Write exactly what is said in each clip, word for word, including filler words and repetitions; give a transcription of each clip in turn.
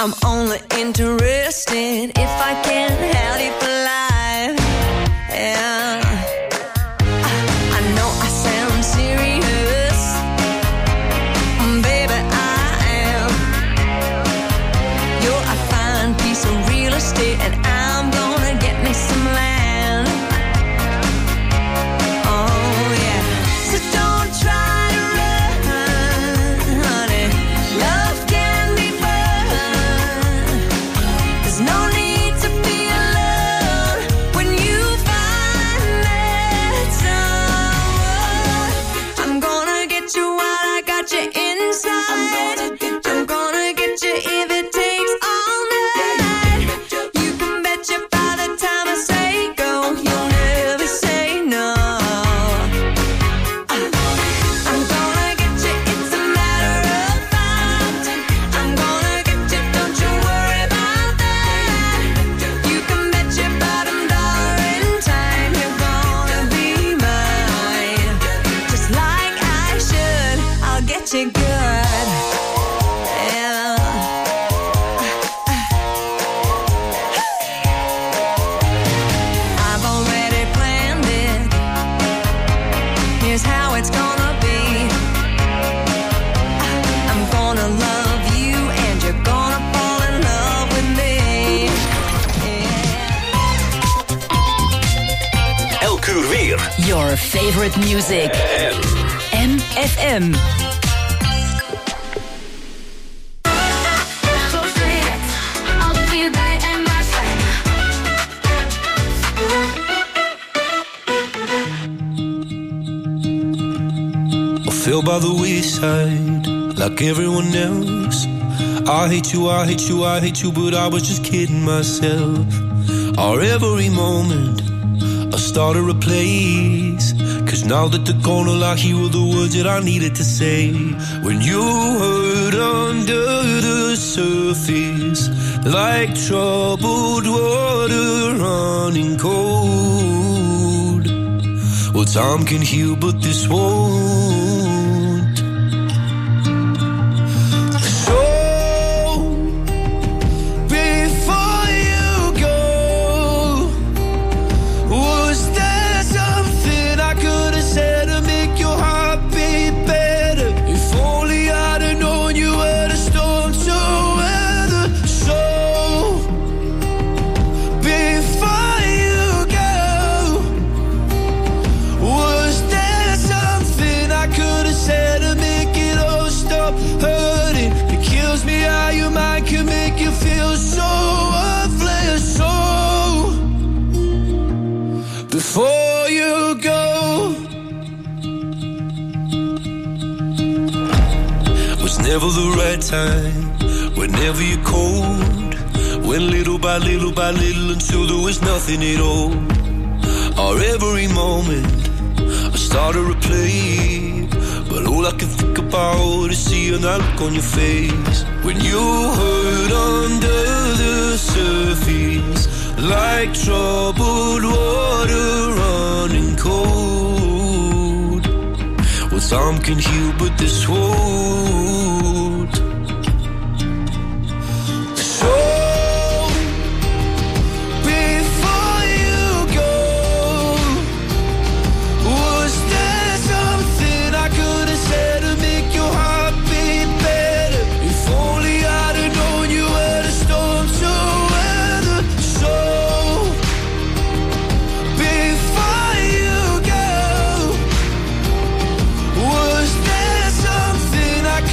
I'm only interested if I can have it for life. Yeah. I know I sound serious, baby, I am. You're a fine piece of real estate, and I'm gonna get me some land. Oh yeah. So don't try to run, honey. Love can be fun. There's no need to be alone when you find that someone. I'm gonna get you while I got you inside. I'm gonna get you if it takes all night. You can bet you by the time I say go, you'll never say no. I'm gonna get you, it's a matter of fact. I'm gonna get you, don't you worry about that. You can bet your bottom dollar in time you're gonna be mine. Just like I should, I'll get you good. Yeah. I've already planned it. Here's how it's gonna be. I'm gonna love you and you're gonna fall in love with me. Yeah. Elk uur weer. Your favorite music. M F M. So sweet, I'll feel that in my sight. I fell by the wayside like everyone else. I hate you, I hate you, I hate you, but I was just kidding myself. Our every moment I started a place, 'cause now that they're gone, all I hear were the words that I needed to say. When you hurt under the surface, like troubled water running cold. Well, time can heal, but this won't. So, before you go, was there something I could have said to make your heart beat better? If only I'd have known you were the storm to weather. So, before you go, was there something I could have said to make it all stop hurting? It kills me how your mind can make you feel so worthless. So, before you go, was never the right time, whenever you're cold. Went little by little by little until there was nothing at all. Our every moment I started to play, but all I can think about is seeing that look on your face. When you hurt under the surface, like troubled water running cold. Well, time can heal, but this won't. So, before you go, was there something I could have said to make your heart beat better? If only I'd have known you were the storm to weather. So, before you go, was there something I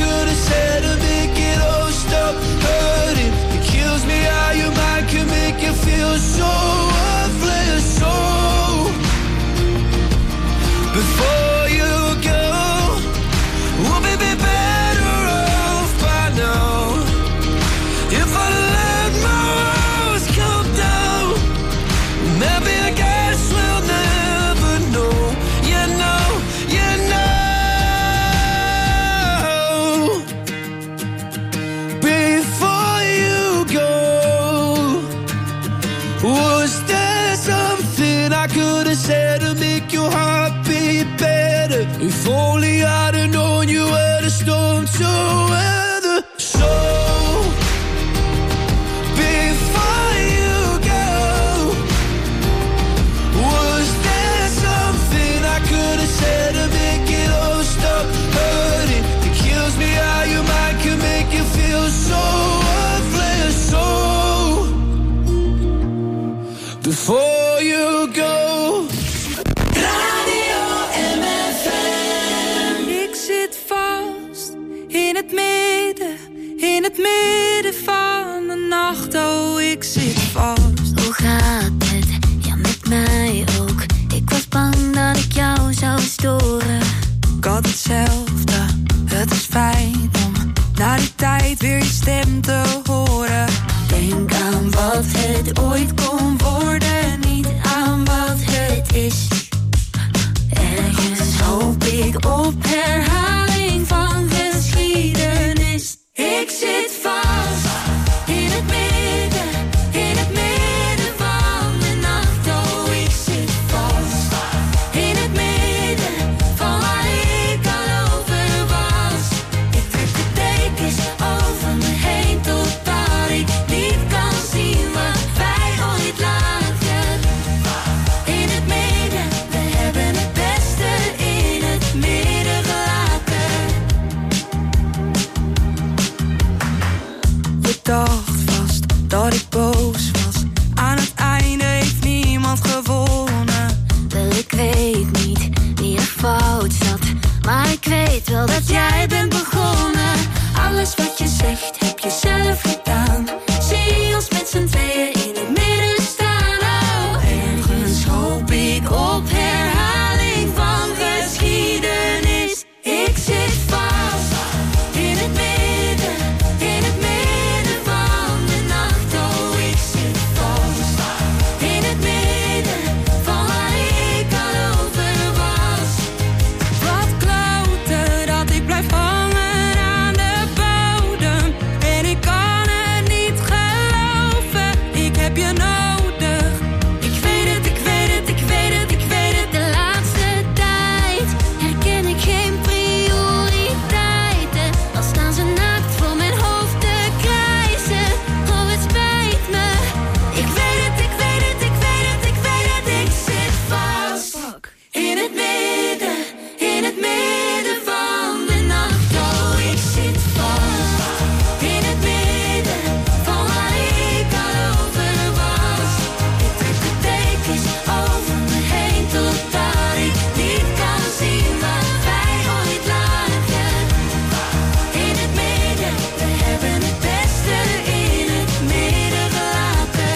midden van de nacht, oh ik zit vast. Hoe gaat het? Ja, met mij ook. Ik was bang dat ik jou zou storen. Ik had hetzelfde, het is fijn om na die tijd weer je stem te horen. Denk aan wat het ooit kon worden, niet aan wat het is. Ergens hoop ik op herhaling van geschiedenis. Ik zit vast in het midden, in het midden van de nacht. Oh, ik zit vast in het midden van waar ik al over was. Ik trek de dekens over me heen totdat ik niet kan zien wat wij ooit lagen. In het midden, we hebben het beste in het midden gelaten. Je dacht vast dat ik boos was. Aan het einde heeft niemand gewonnen. Wel, ik weet niet wie er fout zat, maar ik weet wel dat jij bent begonnen. Alles wat je zegt heb je zelf gedaan. Zie ons met z'n tweeën in het midden staan. Oh, ergens hoop ik op herhaling van geschiedenis. Ik zit vast in het midden, in het midden van de nacht. Oh, ik zit vast in het midden van waar ik al over was. Wat kloten dat ik blijf hangen aan de bodem. En ik kan het niet geloven, ik heb je nodig. Ik weet het, ik weet het, ik weet het, ik weet het. De laatste tijd herken ik geen prioriteiten. Al staan ze naakt voor mijn hoofd te krijsen. Oh, het spijt me. Ik weet het, ik weet het, ik weet het, ik weet het. Ik zit vast in het midden, in het midden van de nacht. Oh, ik zit vast in het midden van waar ik al over was. Ik trek de dekens over me heen totdat ik niet kan zien wat wij ooit lagen. In het midden, we hebben het beste in het midden gelaten.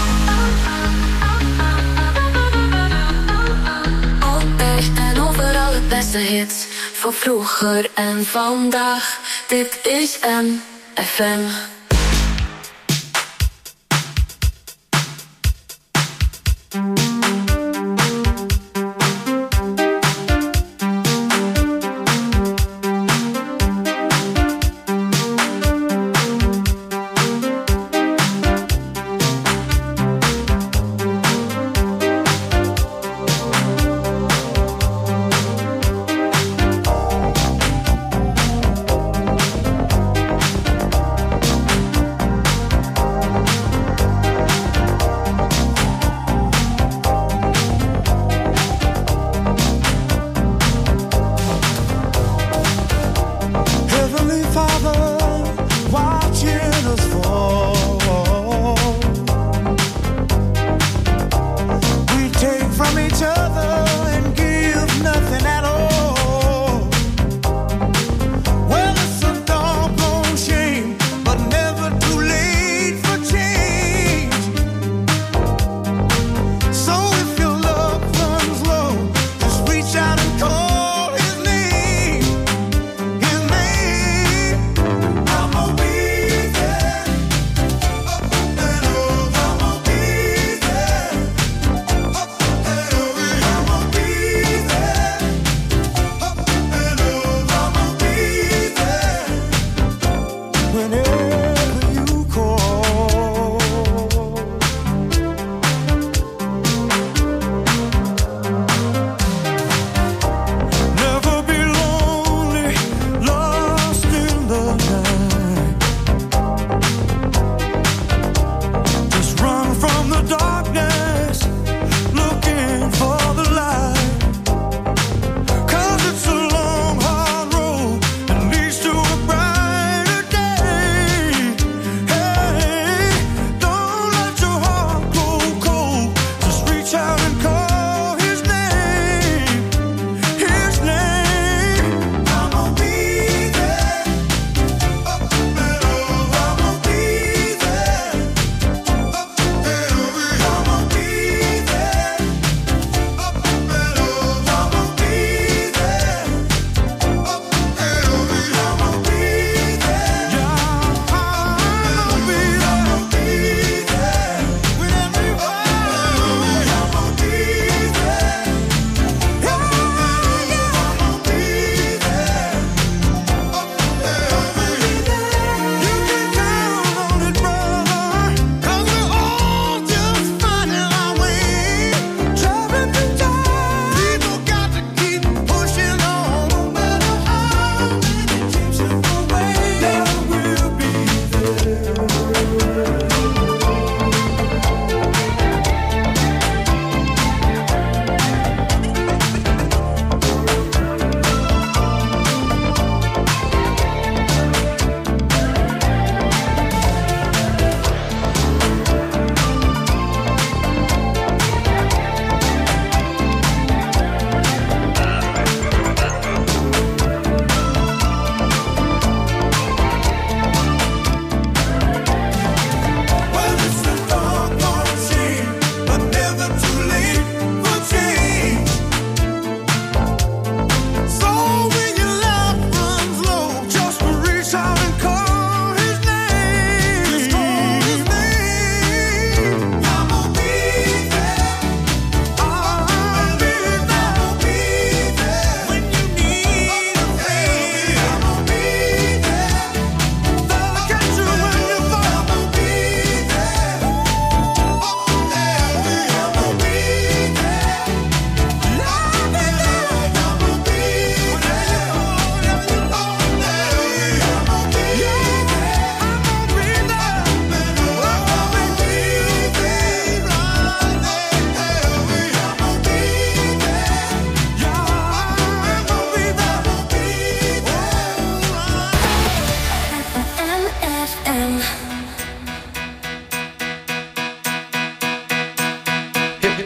Altijd en overal het beste hits van vroeger en vandaag. Dit is M F M.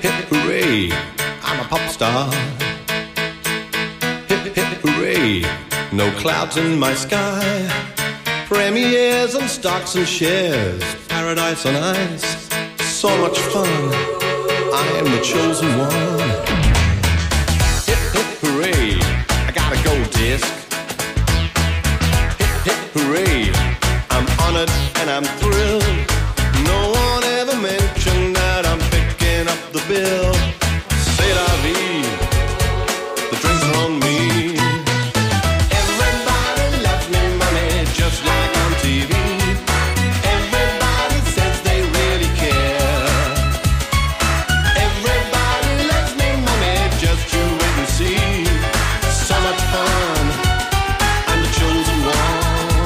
hip, hooray, I'm a pop star. Hip, hip, hooray, no clouds in my sky. Premieres and stocks and shares, paradise on ice. So much fun, I am the chosen one. Hip, hip, hooray, I got a gold disc. Hip, hip, hooray, I'm honored and I'm thrilled. No one ever mentioned that I'm picking up the bill. C'est la vie, the drinks are on me. Everybody loves me, money, just like on T V. Everybody says they really care. Everybody loves me, money, just you wait and see. So much fun, I'm the chosen one.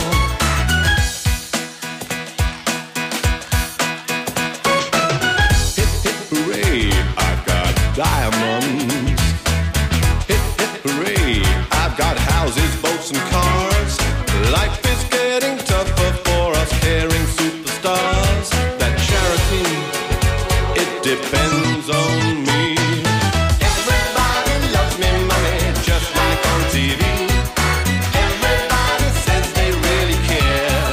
Diamonds. Hip, hip, hooray, I've got houses, boats and cars. Life is getting tougher for us caring superstars. That charity, it depends on me. Everybody loves me, money, just like on T V. Everybody says they really care.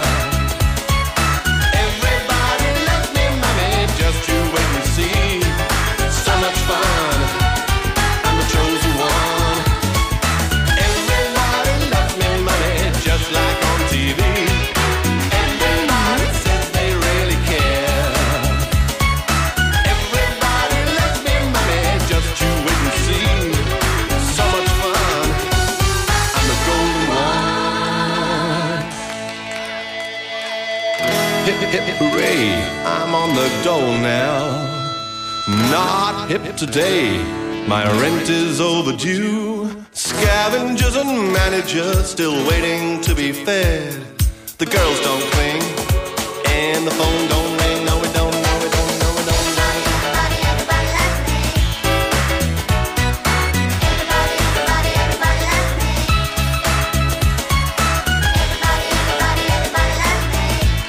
Everybody loves me, money, just you wait and see. So much fun, I'm the chosen one. Everybody loves me, money, just like on T V. Everybody says they really care. Everybody loves me, money, just you wait and see. So much fun, I'm the golden one. Hip, hip, hip, hooray, I'm on the dole now. Not hip today, my rent is overdue. Scavengers and managers still waiting to be fed. The girls don't cling, and the phone don't ring. No, it don't, no, it don't, no, it don't. Everybody, everybody loves me. Everybody, everybody, everybody loves me. Everybody, everybody, everybody loves me.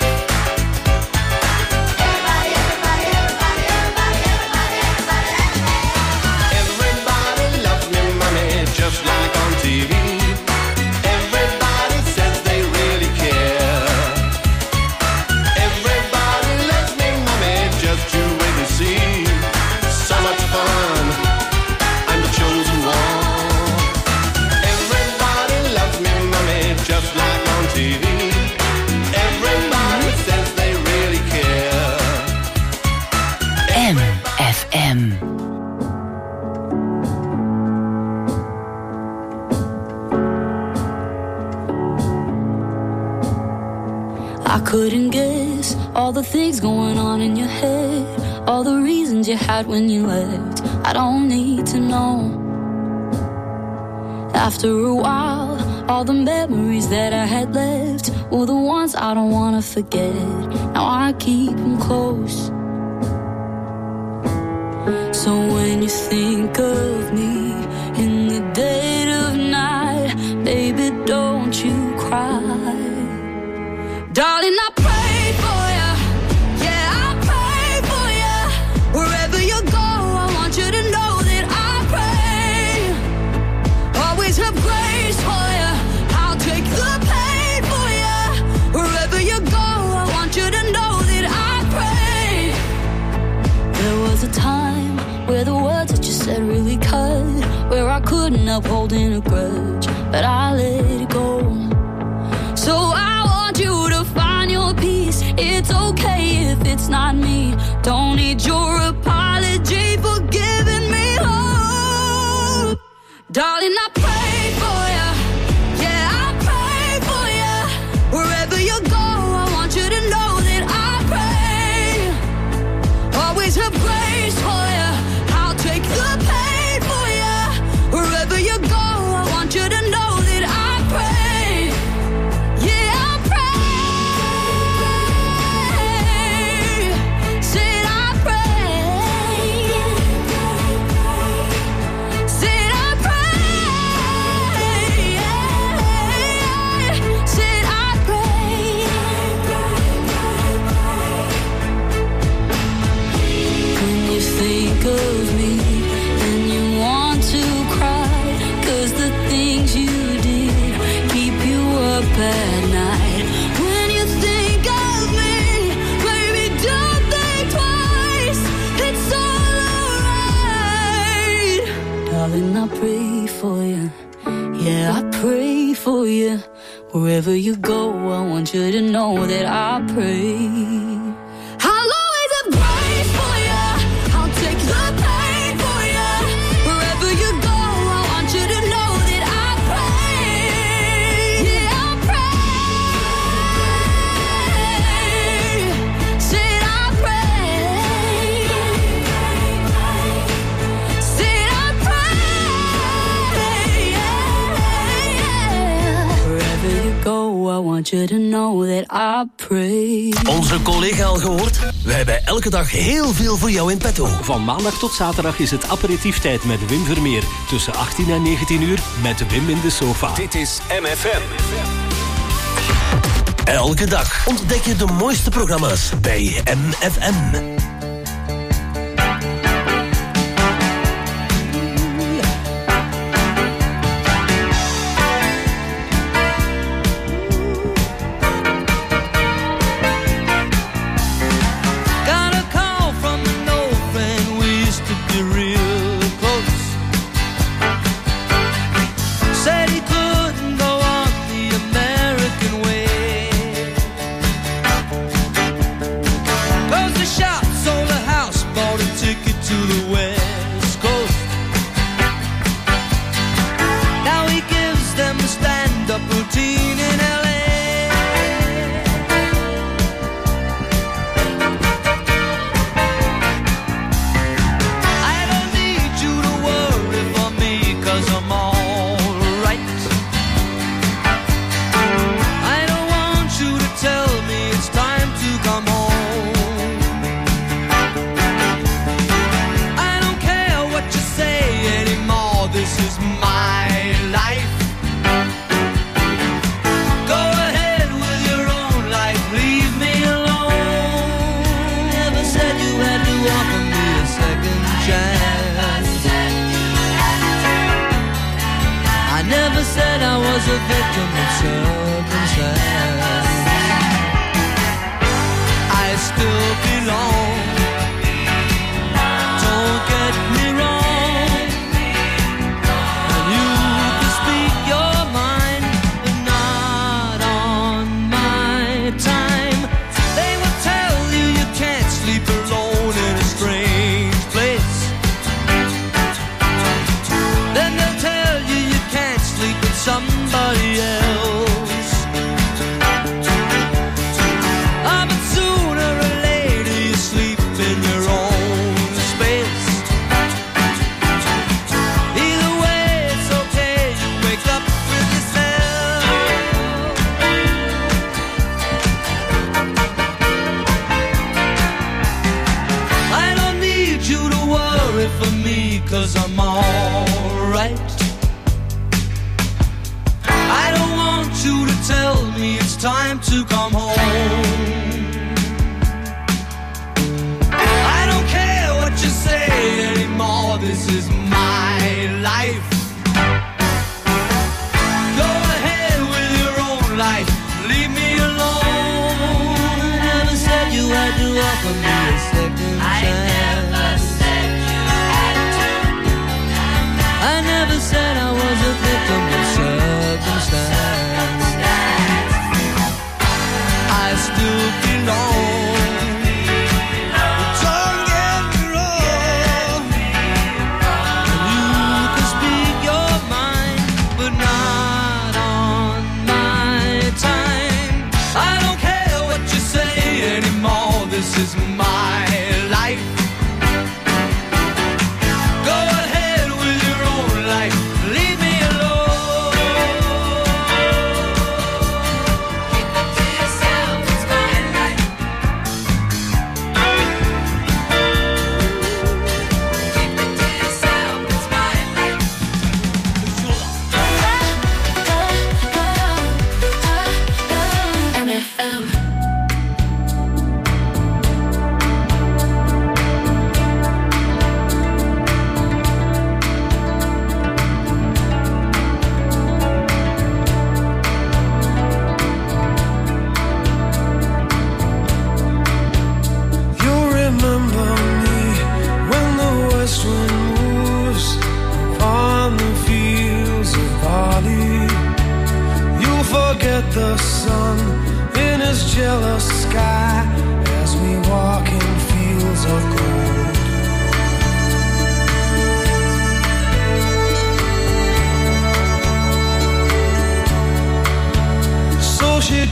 Everybody, everybody, everybody, everybody, everybody, everybody loves me. Everybody loves me, money, just like on T V. Everybody says they really care. Everybody loves me, money, just you wait and see. So much fun, I'm the chosen one. Everybody loves me, money, just like on T V. Everybody says they really care. M F M. I couldn't guess all the things going on in your head, all the reasons you had when you left. I don't need to know. After a while, all the memories that I had left were the ones I don't wanna forget. Now I keep them close. So when you think of me in the dead of night, baby, don't you cry. Darling, I pray for you. Yeah, I pray for you. Wherever you go, I want you to know that I pray. Always have grace for you. I'll take the pain for you. Wherever you go, I want you to know that I pray. There was a time where the words that you said really cut, where I couldn't uphold in a grudge, but I let it go. So I want you to find your peace. It's okay if it's not me. Don't need your apology for giving me hope. Darling, I pray for you. Yeah, I pray for you. Wherever you go, I want you to know that I pray. Always have grace for you. I'll take the pain for you. Wherever you go, I want you to know that I pray. Yeah, I pray. Said I pray. Said I pray. Wherever you go, I want you to know that I pray. I'll always have grace for you. I'll take the pain for you. Wherever you go, I want you to know that I pray. Yeah, I pray. Said I pray. Said I pray. Yeah. Wherever you go, I want you to know that I pray. Onze collega al gehoord? We hebben elke dag heel veel voor jou in petto. Van maandag tot zaterdag is het aperitieftijd met Wim Vermeer. Tussen achttien en negentien uur met Wim in de sofa. Dit is M F M. Elke dag ontdek je de mooiste programma's bij M F M. Got a call from an old friend, we used to be real close. Said he couldn't go on the American way. Closed the shop, sold a house, bought a ticket to the West Coast. Now he gives them a stand-up routine in L A. I don't need you to worry for me, 'cause I'm alright. I don't want you to tell me it's time to come home. I don't care what you say anymore, this is my life. Go ahead with your own life, leave me alone. Never said you had to offer me a second chance. I never said I was a victim of circumstance. I still belong. Don't get me wrong. And you can speak your mind, but not on my time. They will tell you you can't sleep alone in a strange place. Then they'll tell you you can't sleep with somebody else. Ah, but sooner or later you sleep in your own space. Either way, it's okay, you wake up with yourself. I don't need you to worry for me, 'cause I'm alright. I don't want you to tell me it's time to come home. I don't care what you say anymore, this is my life. Go ahead with your own life, leave me alone. Never said you had to offer me a second chance. I never said I was a victim of circumstance. I still belong. Don't get me wrong. You can speak your mind, but not on my time. I don't care what you say anymore, this is my life. Go ahead with your own life, leave me alone. Keep it to yourself, it's my life. Keep it to yourself, it's my life. M F M.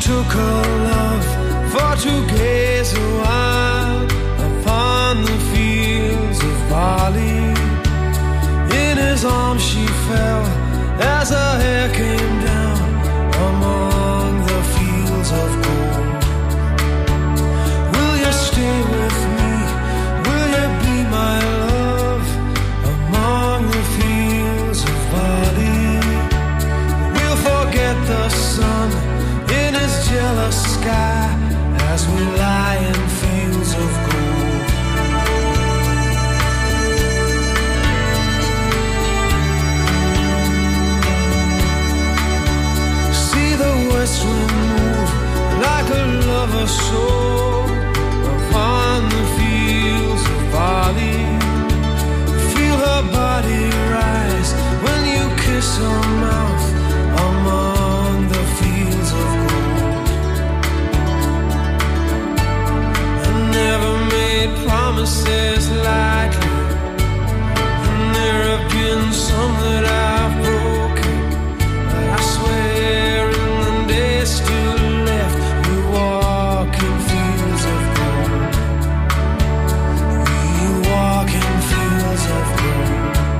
took her love for to gaze a while upon the fields of barley. In his arms she fell as her hair came down among the fields of gold. Will you stay with me? Will you be my love among the fields of barley? We'll forget the sun in his jealous sky as we lie in fields of gold. See the west wind move like a lover's soul upon the fields of barley. Feel her body rise when you kiss her mouth among the fields of gold. I never made promises lightly, and there have been some that I've broken, but I swear in the days still left we walk in fields of gold. We walk in fields of gold.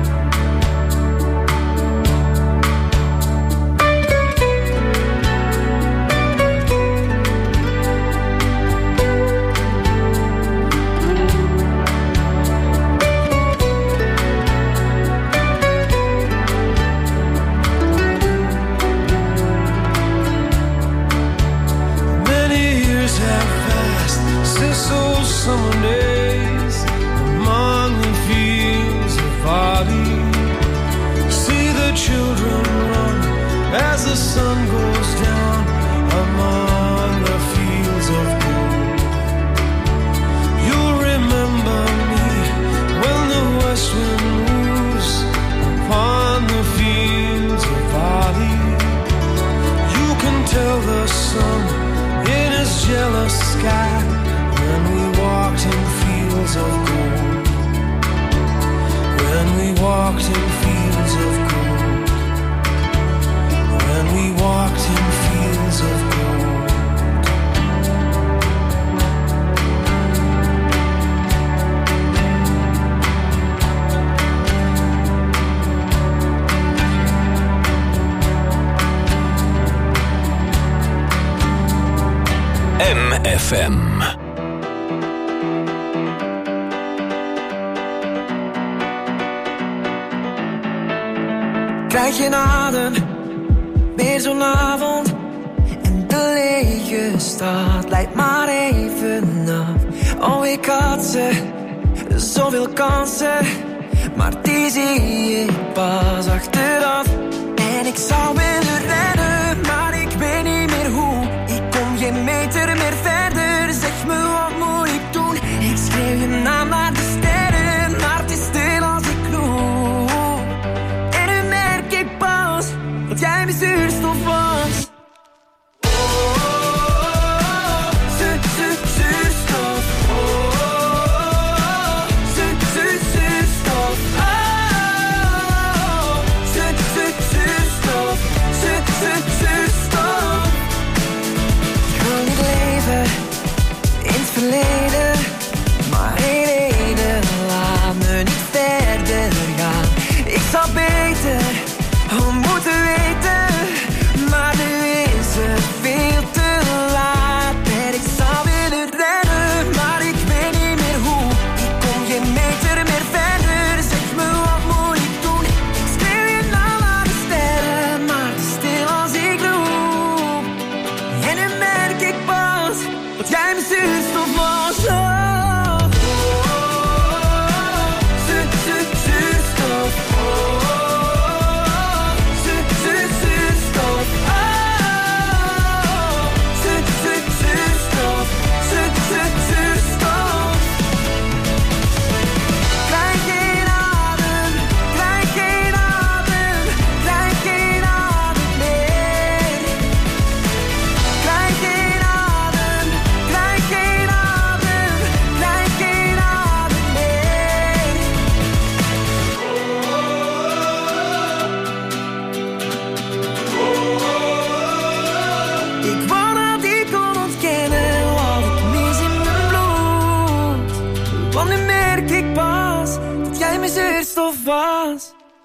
Many years have passed since those summer days among the fields of barley. See the children run as the sun goes down among the fields of gold. You'll remember me when the west wind moves upon the fields of barley. You can tell the sun in his jealous sky when we walked in fields of gold. When we walked in fields of gold. When we walked in fields of gold. M F M. Krijg je adem, weer zo'n avond en de lege stad leidt maar even af. Oh, ik had ze, zoveel kansen, maar die zie ik pas achteraf. En ik zou willen rennen, maar ik weet niet meer hoe. Ik kom geen meter meer verder, zeg me wat moet ik doen? Ik schreeuw je naam naar de sterren, maar het is stil als ik roep. En nu merk ik pas dat jij mijn zuurstof was. Verleden, maar één reden laat me niet verder gaan. Ik zou beter al moeten weten, maar nu is het veel te laat. En ik zou willen rennen, maar ik weet niet meer hoe. Ik kom geen meter meer verder, zeg me wat moet ik doen? Ik schreeuw je naam aan de sterren, maar te stil als ik roep. En nu merk ik pas dat jij mijn zuurstof was. Want nu merk ik pas dat jij mijn zuurstof was.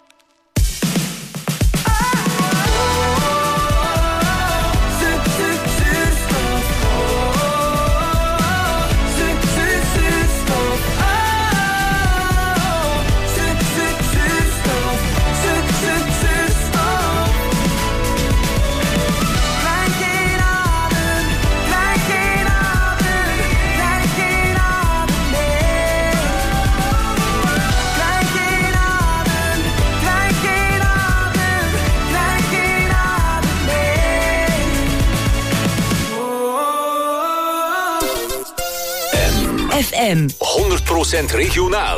F M honderd procent regionaal.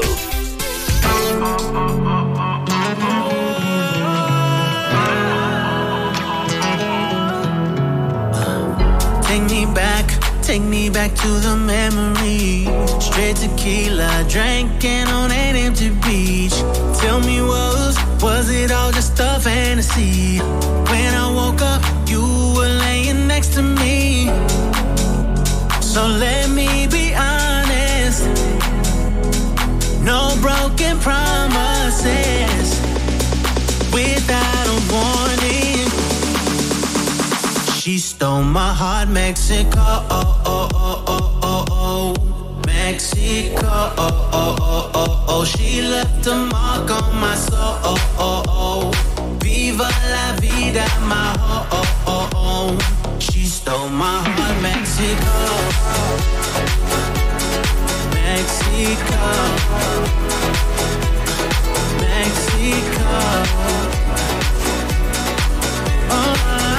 Take me back, take me back to the memory. Straight tequila, drinking on an empty beach. Tell me, was, was it all just a fantasy? When I woke up, you were laying next to me. So let me be honest, no broken promises without a warning. She stole my heart, Mexico, oh, oh, oh, oh, oh, oh. Mexico, oh, oh, oh, oh, oh. She left a mark on my soul, oh, oh, oh. Viva la vida, my oh, oh, oh, oh. She stole my heart, Mexico, Mexico, Mexico. Oh,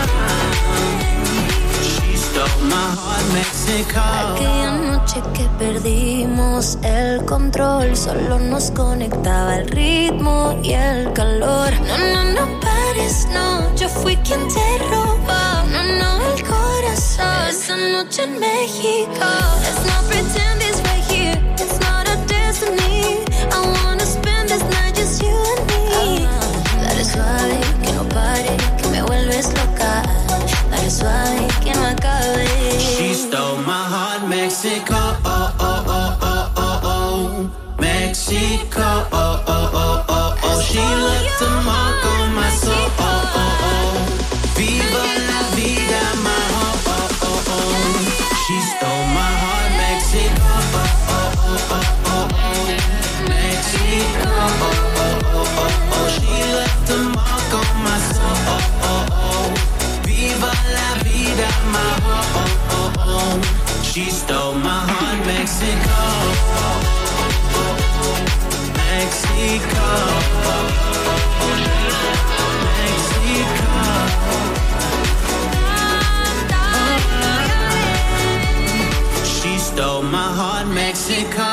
she stole my heart, Mexico. Aquella noche que perdimos el control, solo nos conectaba el ritmo y el calor. No, no, no pares, no, yo fui quien te robó. No, no, el corazón. Esa noche en México. Let's not pretend it's right here. It's not a destiny. I wanna spend this night just you and me. Dale suave, que no pare, que me vuelves loca. Dale suave, que no acabe. She stole my heart, Mexico, oh, oh, oh, oh, oh, oh. Mexico, oh, oh, oh, oh, oh. She left a mark on my soul, oh, oh, oh. Viva la vida, my oh, oh, oh, oh. She stole my heart, Mexico, oh, oh, oh, oh, oh, oh. Mexico, oh, oh, oh, oh, oh. She left a mark on my soul, oh, oh, oh. Viva la vida, my oh, oh, oh, oh. She stole my heart, Mexico, Mexico, Mexico. She stole my heart, Mexico.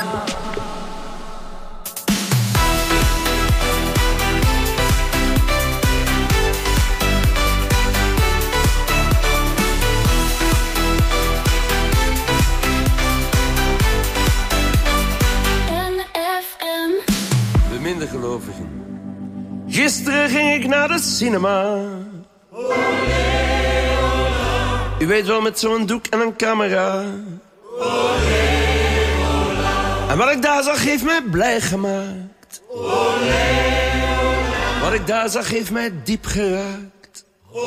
Gelovigen. Gisteren ging ik naar de cinema. U weet wel, met zo'n doek en een camera. En wat ik daar zag heeft mij blij gemaakt. Wat ik daar zag heeft mij diep geraakt.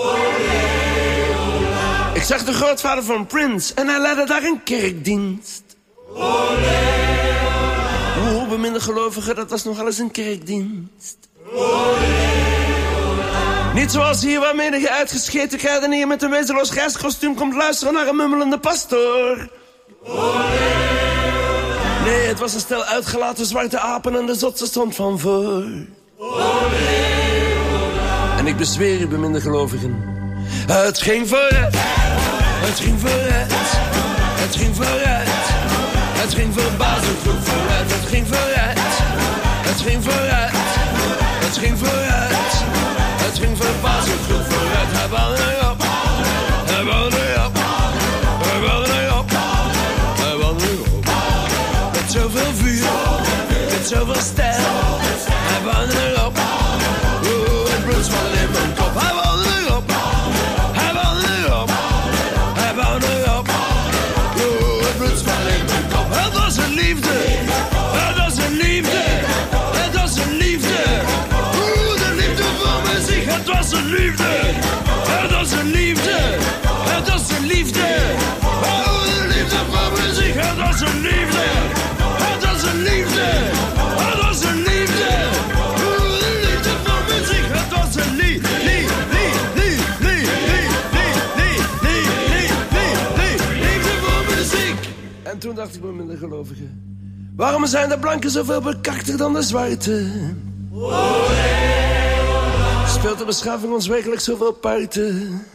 Ik zag de grootvader van Prince en hij leidde daar een kerkdienst. Hoe beminde gelovigen, dat was nogal eens een kerkdienst. Niet zoals hier, waar menige uitgescheten kruidenier met een wezenloos reiskostuum komt luisteren naar een mummelende pastoor. Nee, het was een stel uitgelaten zwarte apen en de zotse stond van voor. En ik bezweer u, beminde gelovigen, het ging vooruit, het ging vooruit, het ging vooruit. Het ging verbazend goed vooruit, het ging vooruit, het ging vooruit, het ging vooruit, het ging verbazend goed vooruit. Hij bouwde erop, hij bouwde erop, hij bouwde erop, hij bouwde erop. Met zoveel vuur, met zoveel stijl, hij bouwde erop. Oeh, het bloed zwol in mijn kop. Hij bouwde erop, hij bouwde erop, hij bouwde erop. Oeh, het bloed zwol in mijn kop. Het was een liefde, een liefde. Het is een liefde. Het is een liefde. Oh, de liefde voor muziek. Het is een liefde. Het is een liefde. Het is een liefde. Oh, de liefde voor muziek. Het is een liefde. En toen dacht ik bij mijn gelovigen: waarom zijn de blanken zoveel bekakter dan de zwarte? Speelt de beschaving ons werkelijk zoveel parten?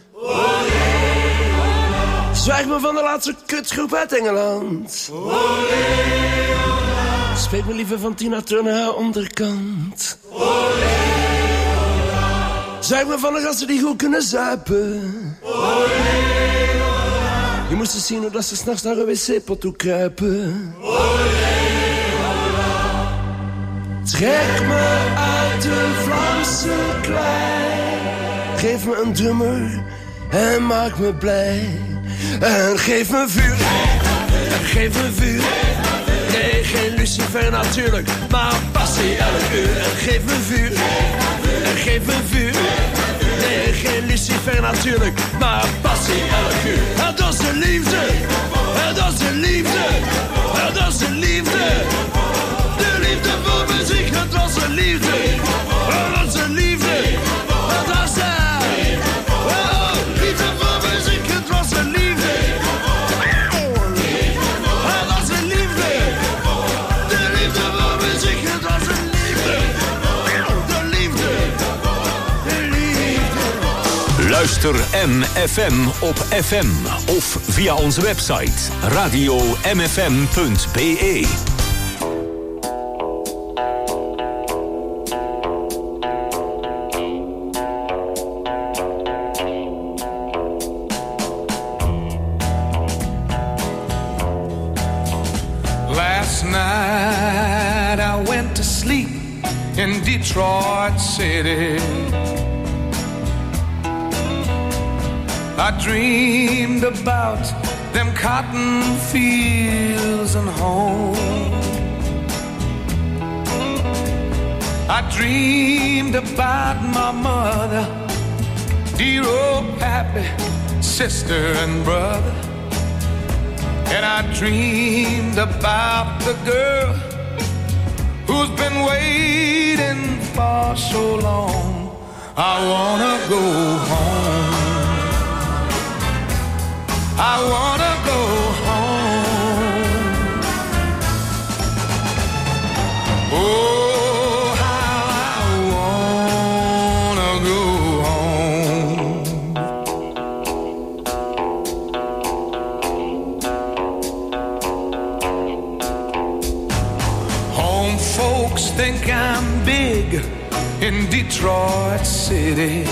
Zwijg me van de laatste kutgroep uit Engeland. Spreek me liever van Tina Turner haar onderkant. Zwijg me van de gasten die goed kunnen zuipen. Je moest eens zien hoe dat ze s'nachts naar een wc-pot toe kruipen. Trek me uit de Vlaamse klei. Geef me een drummer en maak me blij. En geef me vuur, en geef me vuur. Nee, geen Lucifer natuurlijk, maar passie elk uur. En geef me vuur, en geef me vuur. Nee, geen Lucifer natuurlijk, maar passie elk uur. Het is de liefde, het is de liefde, het is de liefde. De liefde voor muziek, het was een liefde. Het was een liefde, het was de oh, liefde voor muziek, het was een liefde. Het was een liefde. De liefde voor muziek, het was een liefde. De liefde, de liefde. Luister M F M op F M of via onze website radio m f m punt b e. Last night I went to sleep in Detroit City. I dreamed about them cotton fields and home. I dreamed about my mother, dear old pappy, sister and brother. And I dreamed about the girl who's been waiting for so long. I wanna go home. I wanna go home. Oh, how I wanna go home. Home folks think I'm big in Detroit City.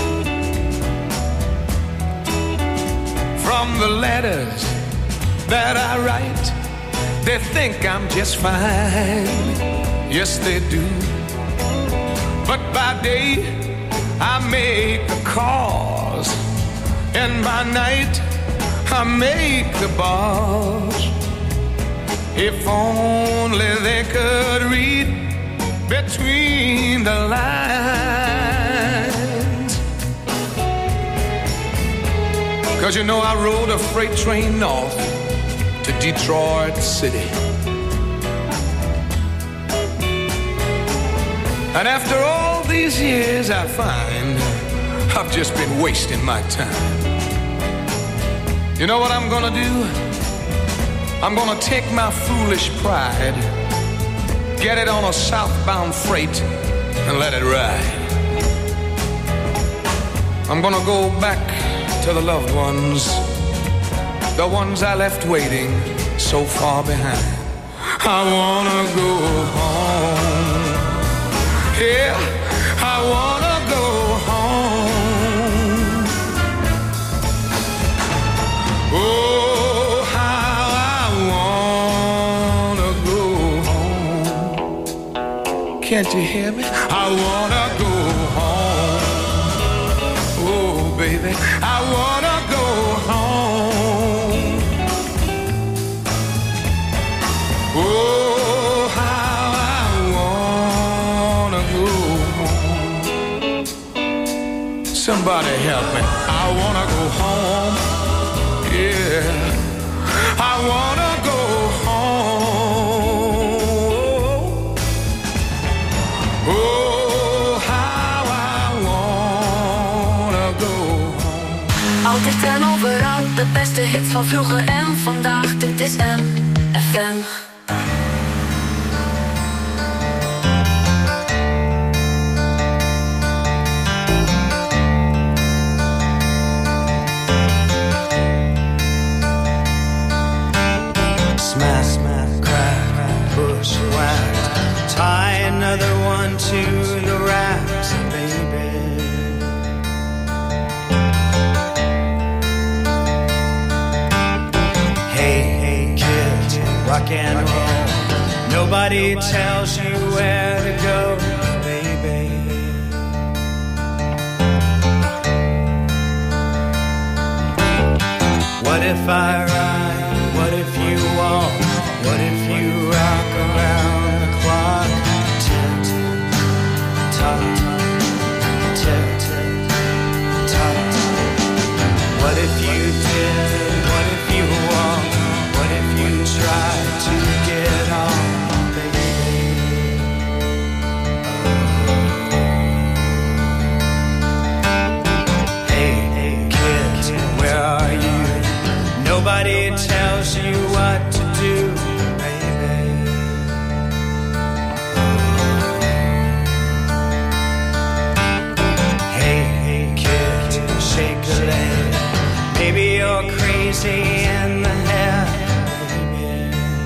From the letters that I write, they think I'm just fine. Yes, they do. But by day, I make the calls, and by night, I make the balls. If only they could read between the lines. 'Cause you know I rode a freight train north to Detroit City. And after all these years I find I've just been wasting my time. You know what I'm gonna do? I'm gonna take my foolish pride, get it on a southbound freight and let it ride. I'm gonna go back to the loved ones, the ones I left waiting so far behind. I wanna go home. Yeah, I wanna go home. Oh, how I wanna go home. Can't you hear me? I wanna go home. Oh, baby, I wanna go home. Oh, how I wanna go home. Somebody help me. I wanna go home. Yeah, I wanna go home. Oh, how I wanna go home. Altijd en overal, de beste hits van vroeger en vandaag. Dit is M F M. Smash, smash, crack, push, whack. Tie another one to the racks, baby. Hey, hey, kid, rock and roll. Nobody tells you where to go, baby. What if I ride? What if you walk? What if you rock around the clock? Tick, tock, tick, tock. What if you did? What if you walk? What if you tried to get on, baby? Hey, hey, kid, where are you? Nobody tells you what to do, baby. Hey, hey, kid, shake a leg. Maybe you're crazy in the head, baby.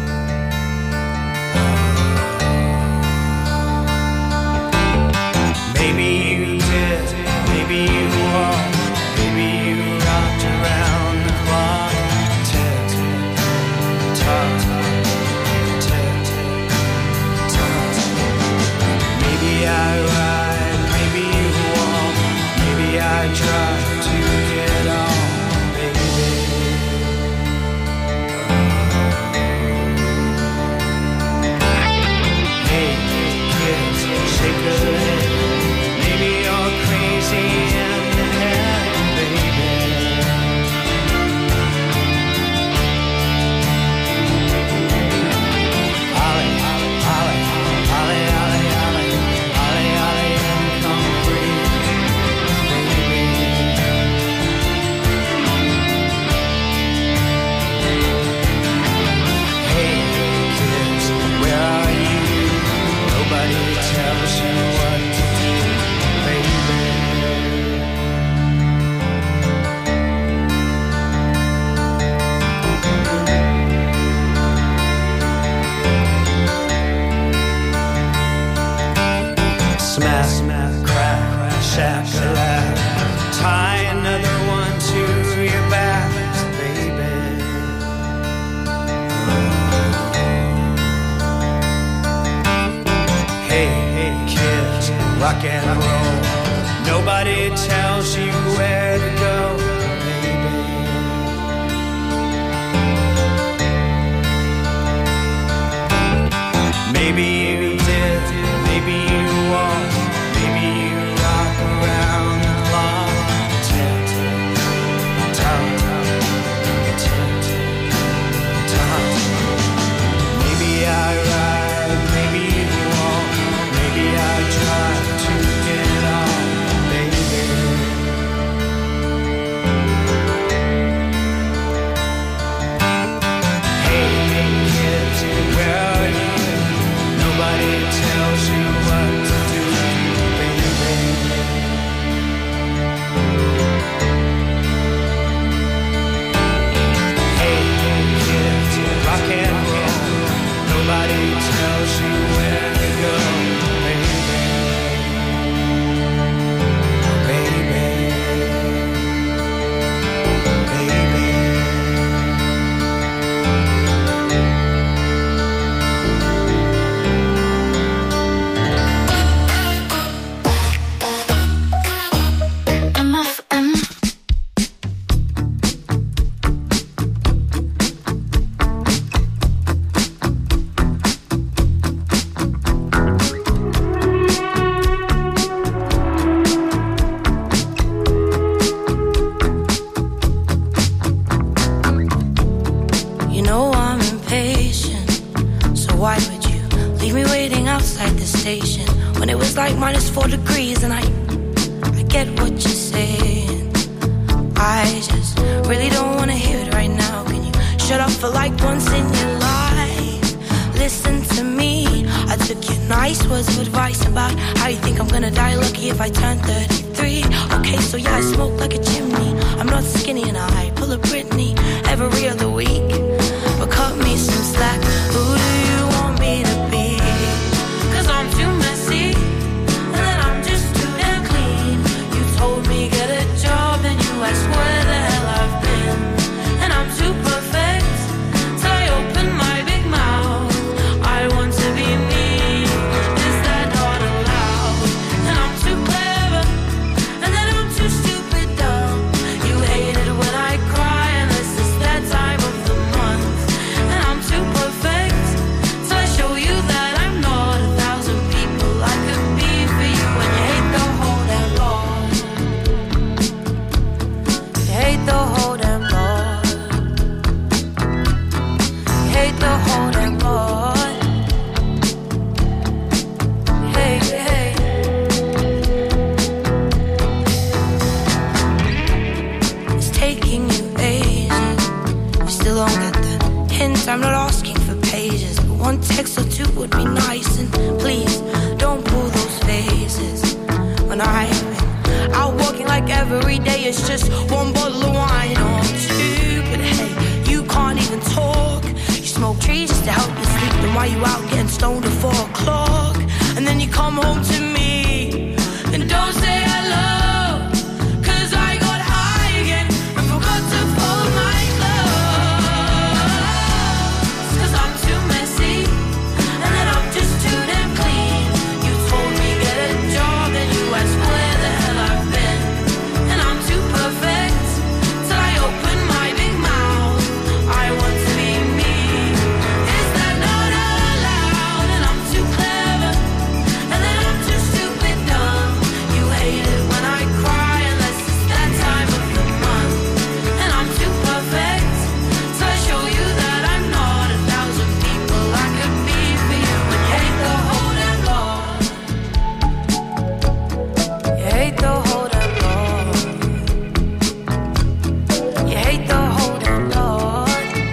Maybe you did, maybe you walked, maybe you rocked around the clock. Maybe I ride, maybe you walk, maybe I try to get on, baby. Hey, kids, shake a leg. Maybe you're crazy in the head, baby. Ollie, Ollie, Ollie, Ollie, Ollie, Ollie, Ollie, and come free, baby. Hey, kids, where are you? Nobody tells you what to do, baby. Smash, smash, crack, shack-a-lack. Tie another one to your back, baby. Hey, hey, kids, rock and roll. Nobody tells you where to go, baby. Maybe you did, maybe you won't. Maybe you rock around the clock. Tick, tock, tick, tock. Maybe I ride, maybe you won't. Maybe I try to get on, baby. Why would you leave me waiting outside the station when it was like minus four degrees? And I, I get what you're saying. I just really don't wanna hear it right now. Can you shut up for like once in your life? Listen to me. I took your nice words of advice about how you think I'm gonna die lucky if I turn thirty-three. Okay, so yeah, I smoke like a chimney. I'm not skinny and I pull a Britney every other week. But cut me some slack. Who do you want me to be? Cause I'm too messy, and then I'm just too damn clean. You told me get a job, and you asked where the hell I've been. And I'm too perfect, till I open my big mouth. I want to be me, is that not allowed? And I'm too clever, and then I'm too stupid dumb. You hate it when I cry, unless it's that time of the month. And I'm too perfect, till I show you that I'm not a thousand people I could be for you. And you hate the whole damn lot. You hate the whole damn lot. You hate the whole damn lot. Hey, hey. It's taking you ages. You still don't get the hint. I'm not asking for pages, but one text or two would be nice. And please don't pull those faces when I've been out walking like every day. It's just one bottle of wine or two. But hey, you can't even talk. You smoke trees just to help you sleep. Then why you out getting stoned at four o'clock? And then you come home to me and don't say hello. Cause I got high again and forgot to fold my clothes. Cause I'm too messy, and then I'm just too damn clean. You told me get a job, and you asked where the hell I've been. And I'm too perfect, till I open my big mouth. I want to be me, is that not allowed? And I'm too clever, and then I'm too stupid dumb. You hate it when I cry, unless it's that time of the month. And I'm too perfect, till I show you that I'm not a thousand people I could be for you. And you hate the whole damn lot. You hate the whole damn lot. You hate the whole damn lot.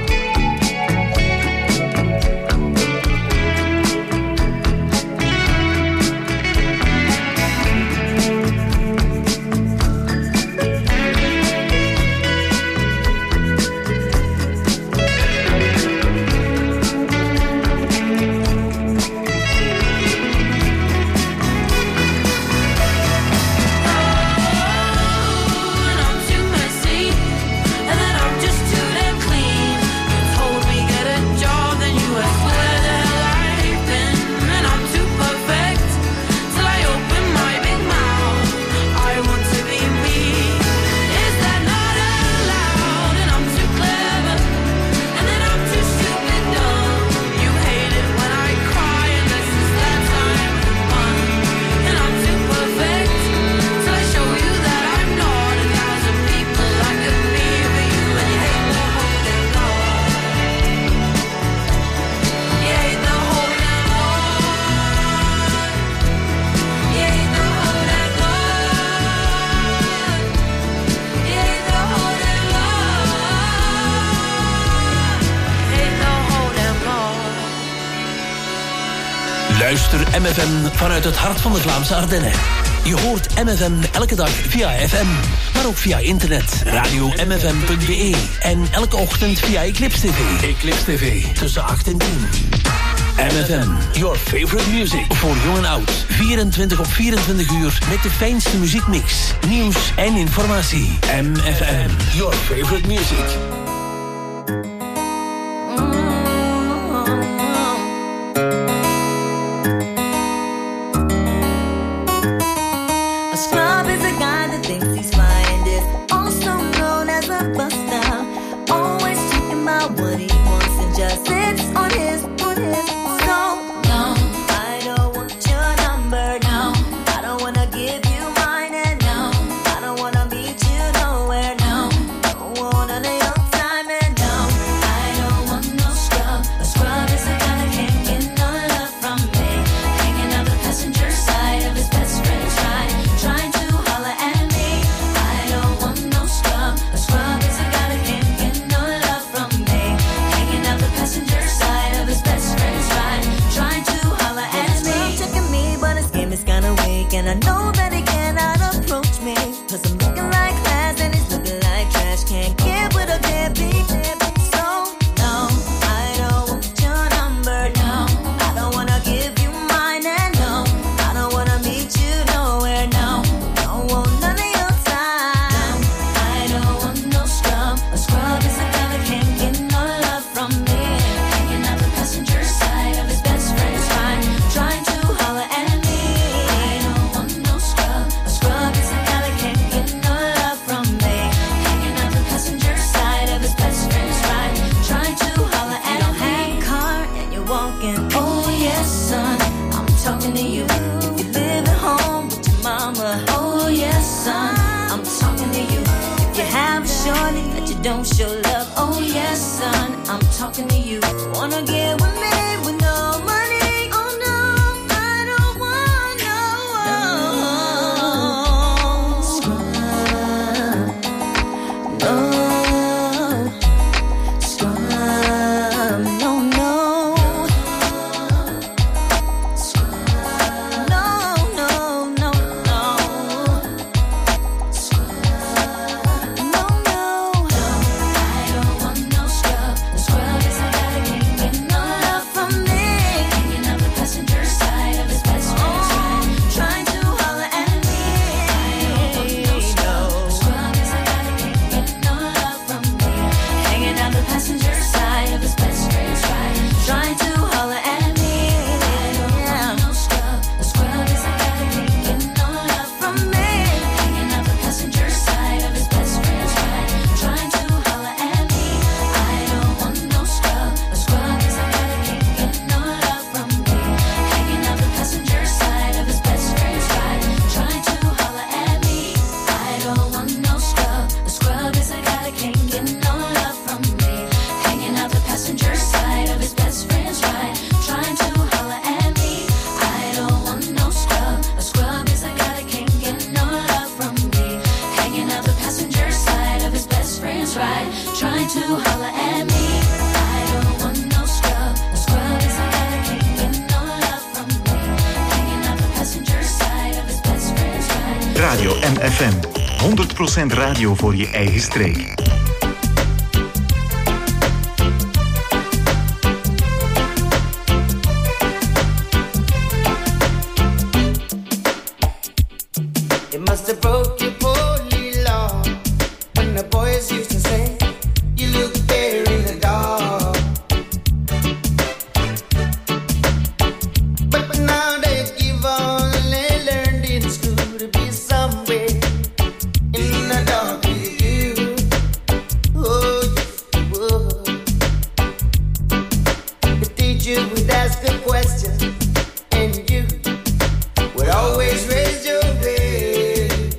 And I'm too messy, and then I'm just too damn clean. You told me get a job, then you asked where the hell I've been. And I'm too perfect, till I open my big mouth. I want to be me, is that not allowed? And I'm too clever, and then I'm too stupid dumb. You hate it when I cry, unless it's that time of the month. And I'm too perfect, till I show you that I'm not a thousand people I could be for you. And you hate the whole damn lot. You hate the whole damn lot. You hate the whole damn lot. You hate the whole damn lot. You hate the whole damn lot. Luister M F M vanuit het hart van de Vlaamse Ardennen. Je hoort M F M elke dag via F M, maar ook via internet, radio m f m punt b e en elke ochtend via Eclipse T V. Eclipse T V, tussen acht en tien. M F M, your favorite music. Voor jong en oud, vierentwintig op vierentwintig uur met de fijnste muziekmix, nieuws en informatie. M F M, your favorite music. A scrub is a guy that thinks he's fine and is also known as a buster. Always talking about what he wants and just sits on his, on his. So, no, I don't want your number, no. I don't wanna give you mine, and no, I don't wanna meet you nowhere, no. Don't want none of your time. Oh yes, son, I'm talking to you. You live at home with your mama. Oh yes, son, I'm talking to you. If you have a shorty that you don't show love. Oh yes, son, I'm talking to you. Wanna get with me with no money? Oh no, I don't want no. Scrub, no. Scrub, no, no. Scrub, no, no, no, no. Scrub, no, no. I don't want no scrub. The scrub is I gotta get, get no love from me. Hanging out the passenger side of his best friend's ride, trying to holler at me. I don't want no scrub. The scrub is I gotta get, get no love from me. Hanging out the passenger side of his best friend's ride, trying to holler at me. I don't want no scrub. The scrub is I gotta get, get no love from me. Hanging out the passenger side of his best friend's ride, trying to holler at me. I don't want no scrub. The scrub is I gotta get, get no love from me. Hanging out the passenger side of his best friend's ride, trying to holler at me. I don't want no scrub. The scrub is I gotta get, get no love from me. Hanging out the passenger side of his best friend's ride, trying to holler at me. I don't want no scrub. A scrub is I gotta can't get no love from me. Hanging out the passenger side of his best friend's ride, trying to holler at me. I don't want no scrub. A scrub is I gotta can't get no love from me. Hanging out the passenger side of his best friend's ride. Radio M F M. honderd procent radio voor je eigen streek. It must have broke your poorly law when the boys used to say you look there in the dark. But now they give all they learned in school to be somewhere in the dark with you. Oh, yes, you would. The teacher would ask a question and you would always raise your head.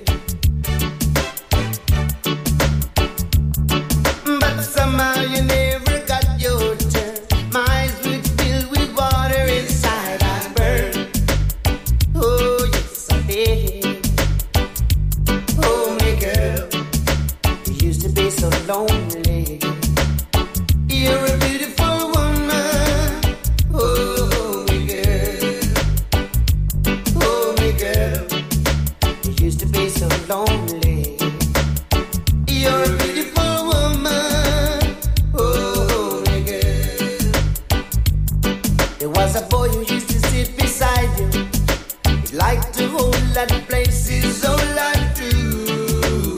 But somehow you never got your turn. My eyes would fill with water inside I burn. Oh yes I did. Oh my girl, you used to be so lonely. You're a beautiful woman. Oh my girl. Oh my girl, you used to be so lonely. You're a beautiful woman. Oh my girl. There was a boy who used to sit beside you. He liked to hold that places all like true.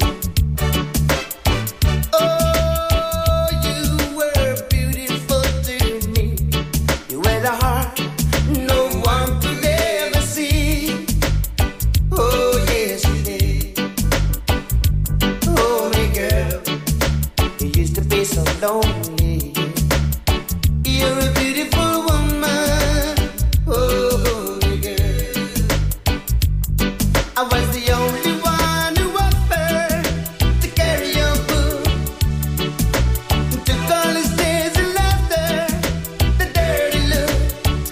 Oh, you were beautiful to me. You had a heart no one could ever see. Oh yes you did. Oh my girl, you used to be so lonely. You're a beautiful woman. Oh my girl, I was the only one who offered to carry your book. Took all his days and laughter, the dirty look.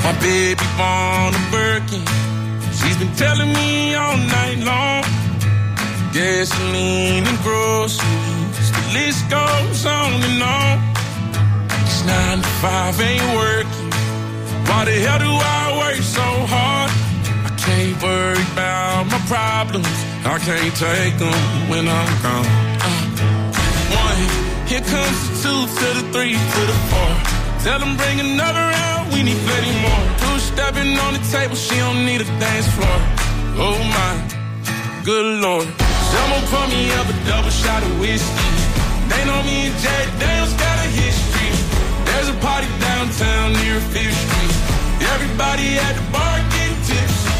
My baby born a Birkin. She's been telling me all night long. Gasoline and groceries, the list goes on and on. It's nine to five ain't working. Why the hell do I work so hard? I can't worry about my problems. I can't take them when I'm gone. Uh, one, here comes the two to the three to the four. Tell them bring another round, we need plenty more. Two stepping on the table, she don't need a dance floor. Oh my, good Lord. Someone pour me up a double shot of whiskey. They know me and Jack Daniels got a history. There's a party downtown near Fifth Street. Everybody at the bar getting tipsy.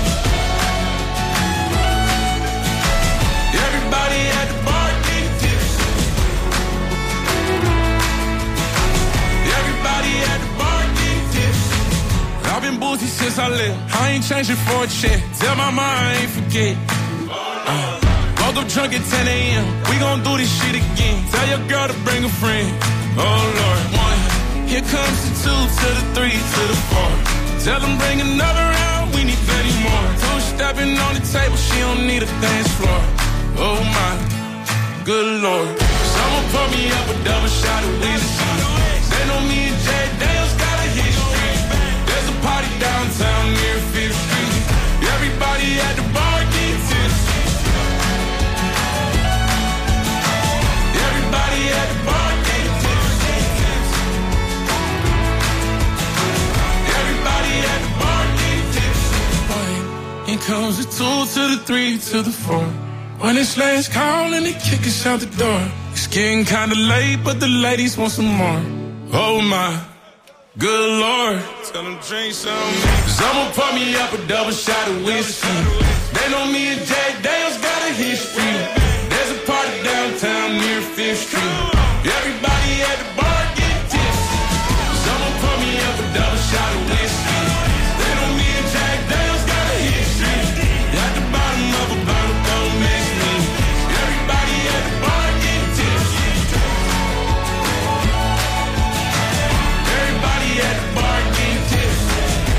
Everybody at the bar getting tipsy. Everybody at the bar getting tipsy. I've been boozy since I left. I ain't changing for a check. Tell my mom I ain't forget. Uh. Woke up drunk at ten a.m. We gon' do this shit again. Tell your girl to bring a friend. Oh Lord. One, here comes the two to the three to the four. Tell them bring another round, we need plenty more. Two stepping on the table, she don't need a dance floor. Oh my, good Lord. Someone pour me up a double shot of whiskey. They know me and Jack Daniels got a history. There's a party downtown near Fifth Street. Everybody at the bar getting tipsy. Everybody at the bar getting tipsy. Everybody at the bar getting tipsy. One, here comes the two to the three to the four. When it's last call and they kick us out the door. It's getting kinda late, but the ladies want some more. Oh my, good Lord. Tell them drink some. Someone pour me up a double shot of whiskey. They know me and Jack Daniels got a history. There's a party downtown near Fifth Street. Everybody at the bar getting tipsy. Someone pour me up a double shot of whiskey. They know me and Jack Daniels got a history. At the bottom of a bottle, don't miss me. Everybody at the bar getting tipsy. Everybody at the bar getting tipsy.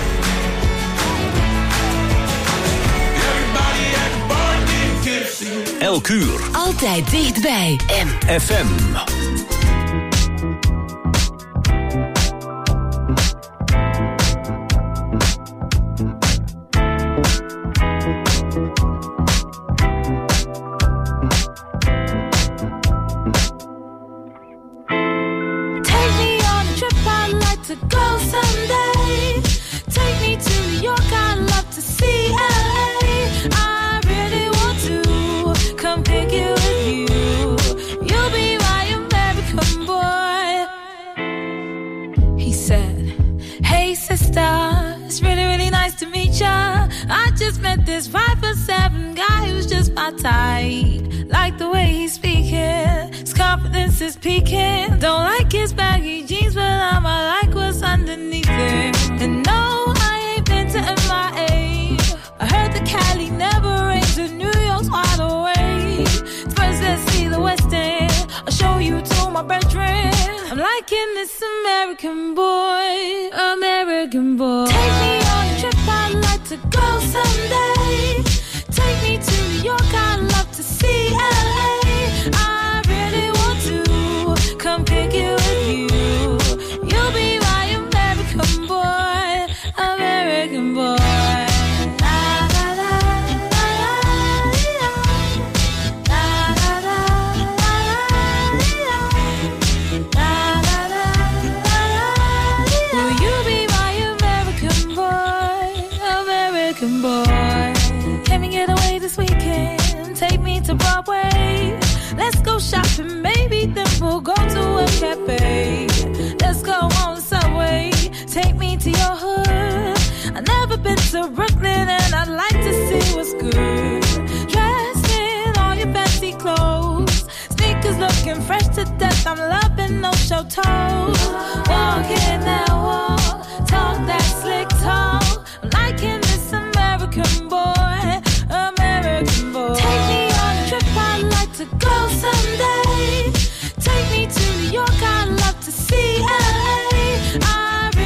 Everybody at the bar getting tipsy. Elk uur. Altijd dichtbij. M F M. To go someday. Take me to New York, I'd love to see L A. I really want to come pick you with you. You'll be my American boy. He said, hey sister, it's really, really nice to meet ya. I just met this five foot seven guy who's just my type. Like the way he's speaking, his confidence is peaking. Don't like his baggy jeans, but I'ma like what's underneath it. And no, I ain't been to M I A. I heard the Cali never rains and New York's wide awake. First, let's see the West End. I'll show you to my bedroom. I'm liking this American boy, American boy. Take me on a trip, I'd like to go someday. Take me to New York, I'd love to see L A. I really want to come pick you with you. You'll be my American boy, American boy. La, la, la, la, la, la, la, la, la, la. Will you be my American boy, American boy? Can we get away this weekend? Take me to Broadway. Let's go shopping, maybe then we'll go to a cafe. Let's go on the subway. Take me to your hood. I've never been to Brooklyn and I'd like to see what's good. Dressed in all your fancy clothes, sneakers looking fresh to death. I'm loving no show toes.